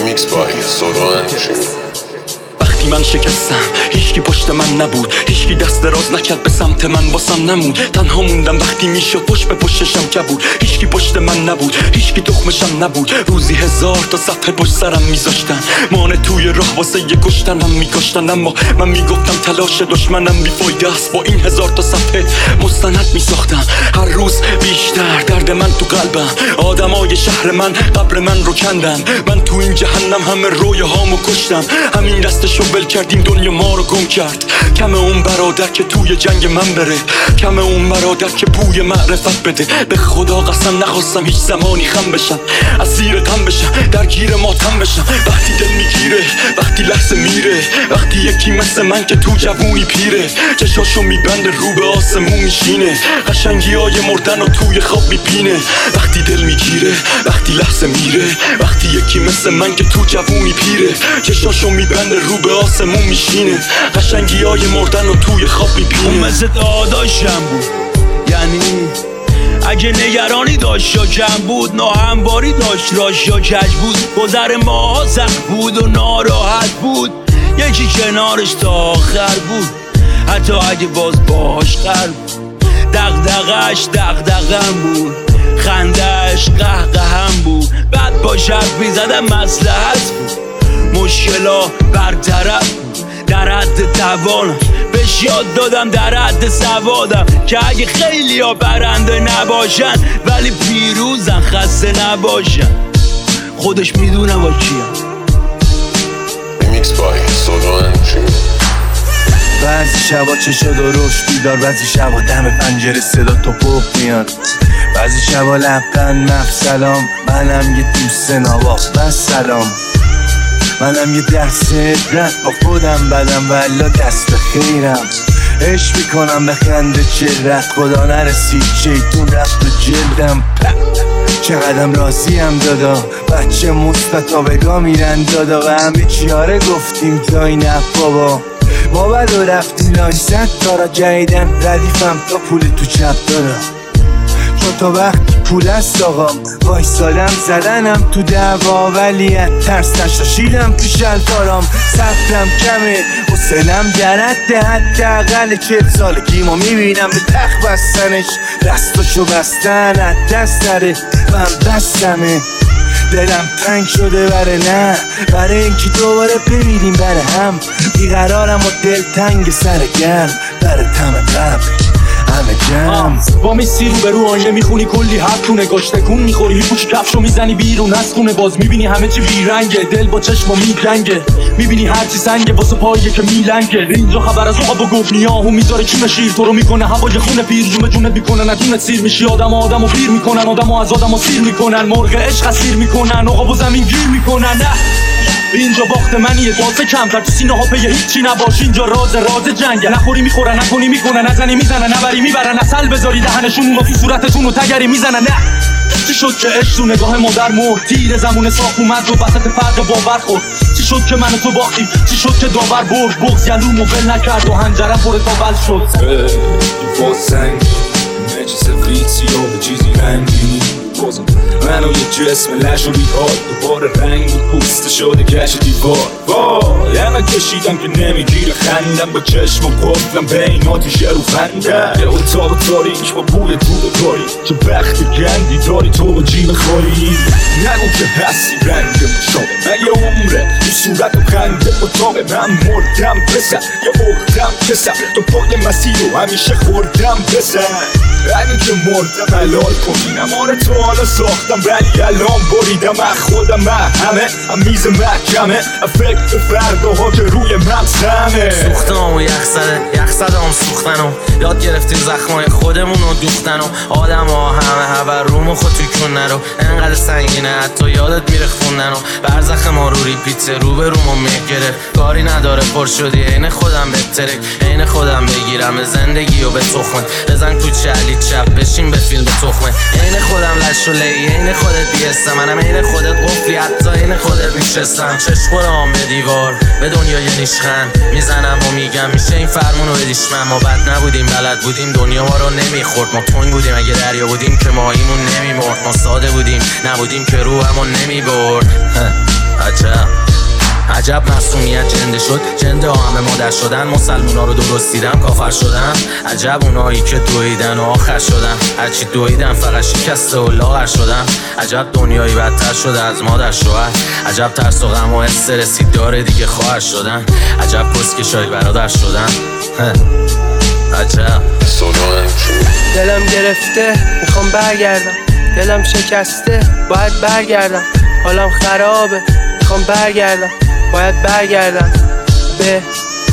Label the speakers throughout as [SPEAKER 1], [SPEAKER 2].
[SPEAKER 1] Remix by Solo and Jimmy.
[SPEAKER 2] وقتی من شکستم هیچکی پشت من نبود، هیچکی دست دراز نکرد به سمت من، واسم نمود. تنها موندم وقتی میشد پشت به پشتشم کبود. هیچکی پشت من نبود، هیچکی تخمشم نبود. روزی 1000 تا صفحه پشت سرم میذاشتن، مانع توی راه واسه یه کشتنم میکشتن. اما من میگفتم تلاش دشمنم بیفایده است. با این 1000 تا صفحه مستند میساختم. هر روز بیشتر درد من تو قلبم. آدمای شهر من قبر من رو کندن. من تو این جهنم همه رویاهامو کشتم. همین دستشو ول کردیم دنیا ما رو گم کرد. کم اون برادر که توی جنگ من بره، کم اون برادر که بوی معرفت بده. به خدا قسم نخواستم هیچ زمانی خم بشم، اسیر غم بشم، درگیر ماتم بشم. وقتی دل میگیره، وقتی لحظه میره، وقتی یکی مثل من که تو جوونی پیره، چشاشو میبنده رو به آسمون میشینه، قشنگی های مردن و توی خواب میبینه. وقتی دل میگیره، وقتی لحظه میره، وقتی یکی مثل من که تو جوونی پیره، چشاشو میبنده رو به آسمون میشینه، قشنگی های مردن و توی خواب میبینه.
[SPEAKER 3] اون مثل داداشم بود، یعنی اگه نگرانی داشت یا کم بود، ناهمواری داشت راش یا کج بود. گذر ما سخت بود و ناراحت بود، یکی کنارش تا آخر بود، حتی اگه باز باش قرب بود. دغدغش دغدغم بود، خندهش قهقهم بود. بعد با شرف میزدم مصلحت بود، مشکلا برطرف بود. در حد توانم بهش یاد دادم، در حد سوادم که اگه خیلی ها برنده نباشن ولی پیروزن، خسته نباشن. خودش میدونه با کیم.
[SPEAKER 1] Remix by Solo and Jimmy.
[SPEAKER 4] بعضی شبا چشا درشت بیدار، بعضی شبا دم پنجره صدا توپق میاد، بعضی شبا لبخند مف سلام. منم یه دوست نواخ بس سلام، منم یه دست رد با خودم بدم والا دست به خیرم. عشق میکنم به خنده چرت، خدا نرسید شیطون رفت به جلدم. چقدرم راضیم دادا، بچه مثبتا بگاه میرن دادا. و همه چیاره گفتیم جای نه بابا، ما بلو رفتیم لایست دارا جایدن ردیفم تا پول تو چپ دارا. چون تا وقتی پول است آقام وایسادم زدنم تو دعوا، ولی از ترس نشاشیدم تو شلوارام. صبرم کمه حسنم درده، حداقل 40 سالگیمو میبینم به تخت بستنش، دستاشو بستن از دست نره. من بستمه دلم تنگ شده بره نه، برای اینکه دوباره ببینیم بره هم. بیقرارم و دل تنگ سر گرم، بره تم قبل همه جمع.
[SPEAKER 2] با میسی رو به رو آینه میخونی کلی حرف تو نگاش تکون میخوری، هی پوچ کفشو میزنی بیرون از خونه، باز میبینی همه چی بیرنگه، دل با چشما میجنگه، میبینی هرچی سنگه واسه پایه که میلنگه. اینجا خبر از آب و گفنیاهو میذاره چون شیر، تو رو میکنه هوای خونه پیر، جونت میکنه ندونه سیر میشی. آدمو پیر میکنن، آدمو از آدمو سیر میکنن، مرغ عشق اسیر میکنن، آقا و زمین گیر میکنن. نه اینجا باخت منیه، واسه کمتر تو سینه ها پی هیچی نباش. اینجا راز جنگه، نخوری میخورن، نکنی میکنن، نزنی میزنن، نبری میبرن، اصل بذاری دهنشون اونو تو صورتتون و تگری میزنن. نه چی شد که عشق تو نگاه مادر مرد، تیر زمون ساخت اومد و وسط فرق باور خورد. چی شد که من و تو باختیم، چی شد که داور برد، بغض گلومو ول نکرد و هنجرم پر تاول شد.
[SPEAKER 5] سنگ مچ سفید سیاه به چیزی رنگینی، منو یه جسم لش و بیهاد، دوباره رنگ پوسته شده کش دیوار. وای همه کشیدم که نمیگیره خندم، با چشم و قفلم بین آتیشه رو خندم. یه اتاق تاریک با بوی دود کاری، چه بخت گندی داری تو با جیب خاری. نگو که هستی رنگ مشابه من، یه عمره این صورت و خنده اتاق من. مردم پسر یه اختم کسم، تو پای مسیر رو همیشه خوردم بزن. اگه که مردم حلال کنینم، آره تو حالا ساختم ولی الان بریدم از خودم. همه میز محکمه، فکر به فرداها که روی مغزمه.
[SPEAKER 6] سوختم و یخ زدم سوختن و یاد گرفتیم زخمای خودمون رو دوختن، و آدم ها همه هبر روم و خود توی کن نرو. انقدر سنگینه حتی یادت میره خوندن، و برزخ ما رو ریپیت رو به رومو میگرفت. کاری نداره پر شدی عین خودم بهتره، عین خودم بگیرم زندگی و به تخمه. بزن تو چلی چپ بشین به فیلم تخمه، عین خودم لش و لی، عین خودت بیستم. منم عین خودت قفلی، حتی عین خودت میشستم. چشم به دیوار به دنیای نیشخن میزنم و میگم میشه این فرمونو بدیش من. ما بد نبودیم بلد بودیم دنیا ما رو نمیخورد، ما تنگ بودیم اگه دریا بودیم که ماهیمون نمیمرد. ما ساده بودیم نبودیم که روحمون نمیبرد. عجب معصومیت جنده شد، جنده ها همه مادر شدن، مسلمونا رو درست دیدم کافر شدن. عجب اونایی که دویدن و آخر شدن، هرچی دویدن فقط شکسته و لاغر شدن. عجب دنیایی بدتر شده از مادر شوهر، عجب ترس و غم و استرسی داره دیگه خواهر شدن. عجب کسکشایی برادر شدن. عجب
[SPEAKER 1] Solo همچین
[SPEAKER 7] دلم گرفته میخوام برگردم، دلم شکسته باید برگردم، حالم خرابه میخوام برگردم، باید برگردم به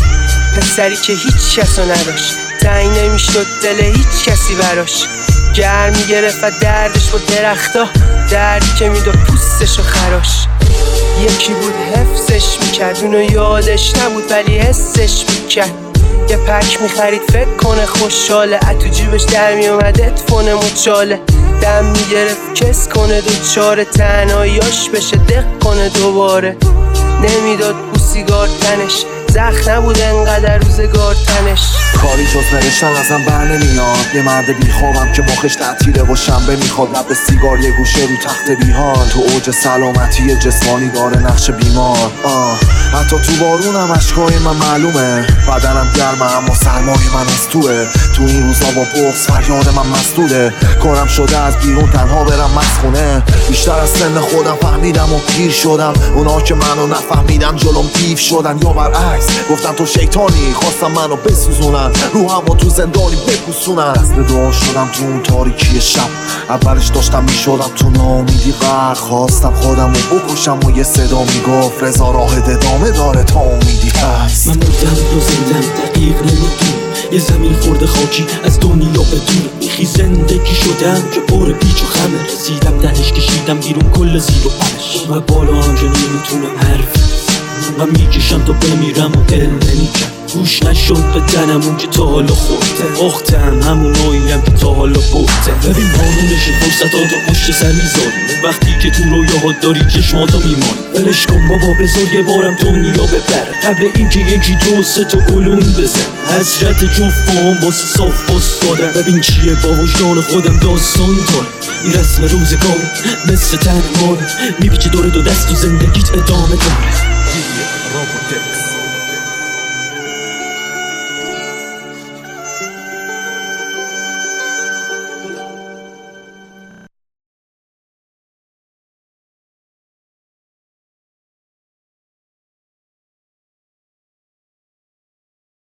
[SPEAKER 7] پسری که هیچ کسو نداشت، تنگ نمیشد دل هیچ کسی براش، گرم میگرفت و دردش با درختا، دردی که میداد پوستش و خراش. یکی بود حفظش میکرد، اونو یادش نبود ولی حسش میکرد. یه پک میخرید فکر کنه خوشحاله، تو جیبش در میومد اتفونه مچاله، دم میگرفت کس کنه دوچاره، تنهاییاش بشه دق کنه دوباره. نمیداد سیگار تنش، زخم نبود انقدر روزگار تنش.
[SPEAKER 4] کاری جز نوشتن ازم بر نمیاد، یه مرد بیخوابم که مخش تعطیله و شنبه میخواد، لب سیگار یه گوشه رو تخت بیهان، تو اوج سلامتی جسمانی داره نقش بیمار. حتی تو بارونم اشکای من معلومه، بدنم گرمه اما سرمای من از توه. تو این روزا با بغض فریاد من مسدوده، کارم شده از بیرون تنها برم مسخونه. بیشتر از سن خودم فهمیدم و پیر شدم، اونا که منو نفهمیدن جلوم دیو شدن، یا برعکس گفتن تو شیطانی، خواستم منو بسوزونن، روحمو تو زندانی بپوسونن. دست به دعا شدم تو اون تاریکی شب، اولش داشتم میشدم تو ناامیدی غرق، خواستم خودمو بکشم و یه صدا میگفت رضا راه ادامه داره تا امیدی هست.
[SPEAKER 2] من مردم رو زندم دقیق نمیدونم، یه زمین خورده خاکی از دنیا بدونم، میخی زندگی شدم که پر پیچ و خمه، رسیدم دهش کشیدم بیرون کل زیر و پش، و بالا هم که نمیتونم حرف من میکشم تا بمیرم و دل نمیکن، گوش نشد به تنم اون که تا حالا خورده، اختم همون آییم که تا حالا برده. ببین قانونش فرصتاتو پشت سر میذاری، وقتی که تو رویاهات داری چشماتو میمانی، ولش کن بابا بذار یه بارم دنیا ببره، قبل اینکه یکی دو سه تا علوم بزن، حسرت جفتم واسه صاف باز دادم. ببین چیه با وجدان خودم داستان داره، این رسم روزگار مثل تن ماره، میپیچه دور دو دست و زندگیت ادامه داره.